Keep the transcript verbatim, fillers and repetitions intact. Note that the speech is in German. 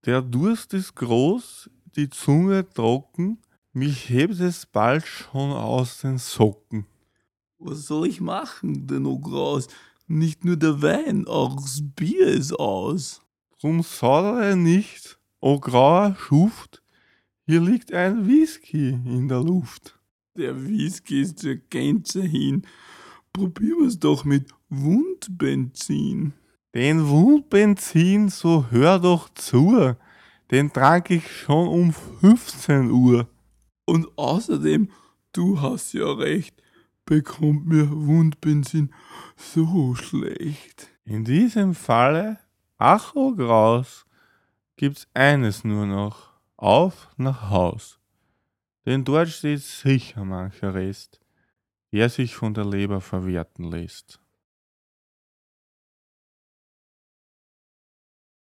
Der Durst ist groß, die Zunge trocken, mich hebt es bald schon aus den Socken. Was soll ich machen, denn o Graus? Nicht nur der Wein, auch das Bier ist aus. Drum saudere nicht, o grauer Schuft, hier liegt ein Whisky in der Luft. Der Whisky ist zur Gänze hin. Probieren wir's doch mit Wundbenzin. Den Wundbenzin, so hör doch zu, den trank ich schon um fünfzehn Uhr. Und außerdem, du hast ja recht, bekommt mir Wundbenzin so schlecht. In diesem Falle, ach o Graus, gibt's eines nur noch, auf nach Haus. Denn dort steht sicher mancher Rest, der sich von der Leber verwerten lässt.